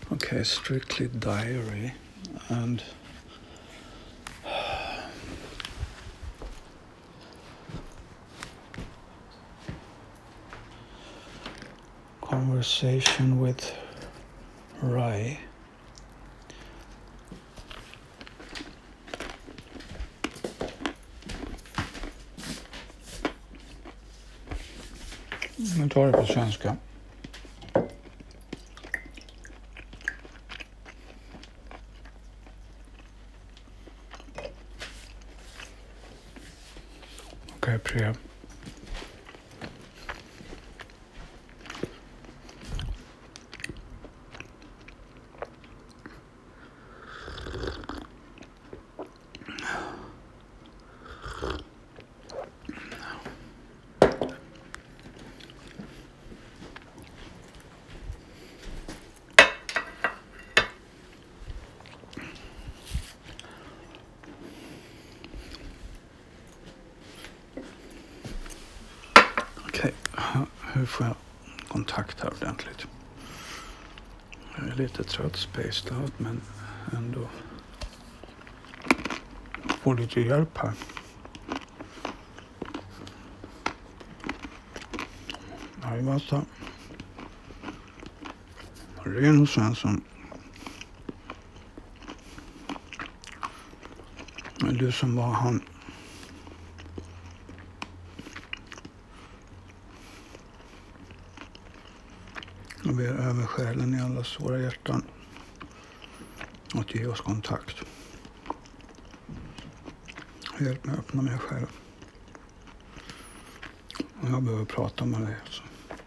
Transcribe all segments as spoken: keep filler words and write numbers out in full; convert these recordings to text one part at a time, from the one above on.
Okay, strictly diary and conversation with Rai. Nu tar det på svenska. Okej, Priya. Okej, hur får jag kontakt här ordentligt? Jag är lite trött, spaced out, men ändå får lite hjälp här. Arvata. Ren och Svensson. Men du som var han. Jag ber över själen i alla svåra hjärtan att ge oss kontakt. Hjälp mig att öppna mig själv. Och jag behöver prata med dig. Alltså.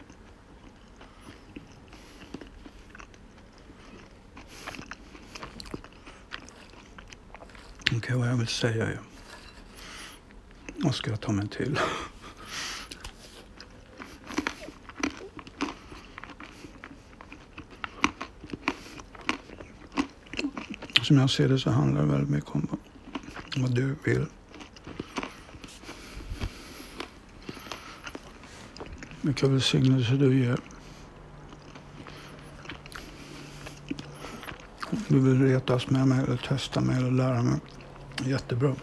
Okej, okay, vad jag vill säga är. Vad ska jag ta mig till? Som jag ser det så handlar det väldigt mycket om vad du vill. Vilka välsignelser du ger. Du vill retas med mig eller testa mig eller lära mig. Jättebra.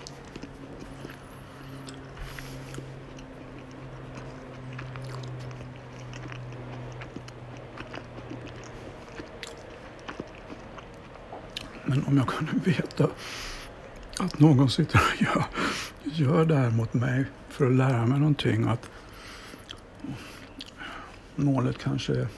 Men om jag kunde veta att någon sitter och gör, gör det här mot mig för att lära mig någonting, att målet kanske är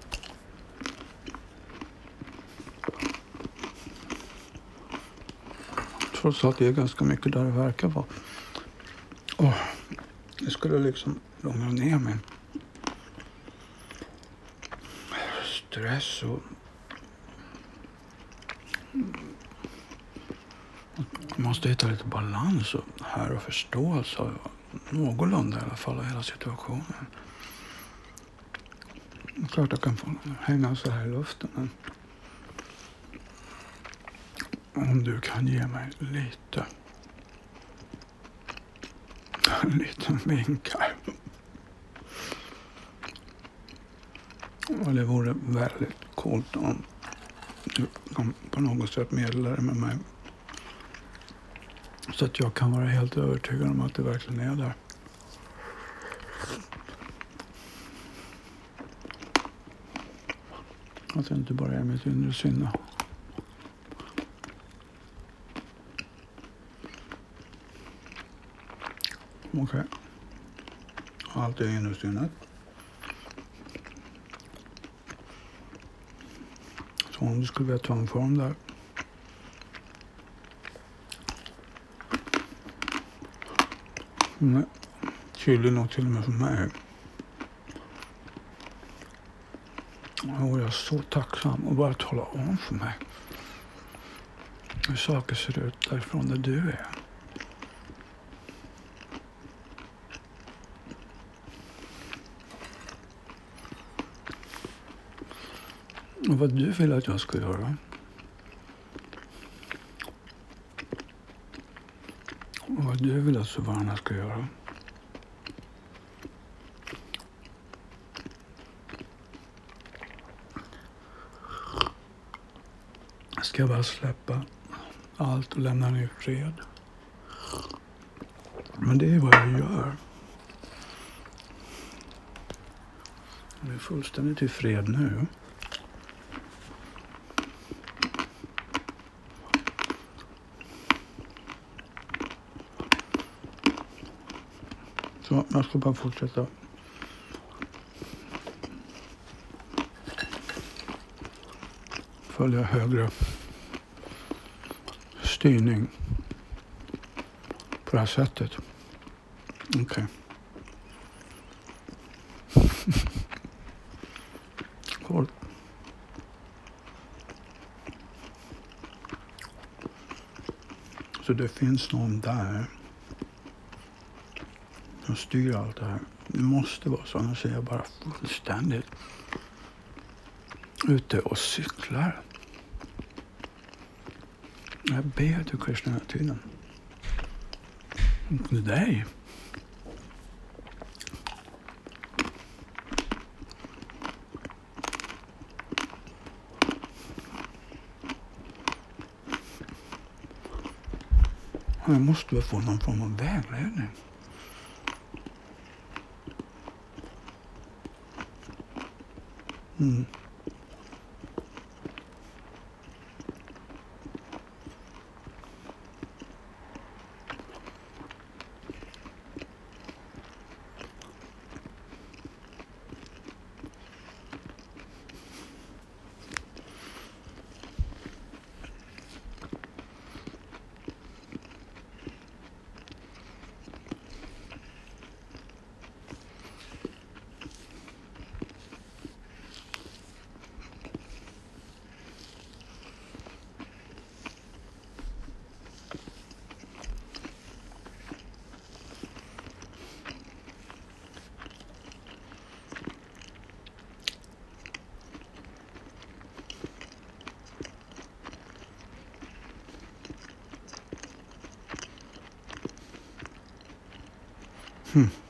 trots att det är ganska mycket där det verkar vara. Oh, det skulle liksom långa ner min stress och man måste hitta lite balans och här och förståelse av någorlunda i alla fall av hela situationen. Klart jag kan få hänga så här i luften, men om du kan ge mig lite en liten vink här. Och det vore väldigt coolt om du kan på något sätt meddela det med mig. Så att jag kan vara helt övertygad om att det verkligen är där. Att det inte bara är mitt inre sinne. Okej. Okay. Allt är inre sinnet. Så om du skulle vilja ta en form där. Nej. Kylig nog till och med för mig. Och jag är så tacksam och bara tala om för mig hur saker ser ut därifrån där du är. Och vad du vill att jag ska göra. Och vad du vill att Suvarna ska göra. Ska jag bara släppa allt och lämna den i fred. Men det är vad jag gör. Jag är fullständigt i fred nu. Så jag ska bara fortsätta. Följa högre styrning på det här sättet. Okej. Okay. Cool. Så det finns någon där som styr allt det här. Det måste vara så, annars är jag bara fullständigt ute och cyklar. Jag ber till Krishna hela tiden. Inte dig. Jag måste väl få någon form av vägledning. Mm. Hmm.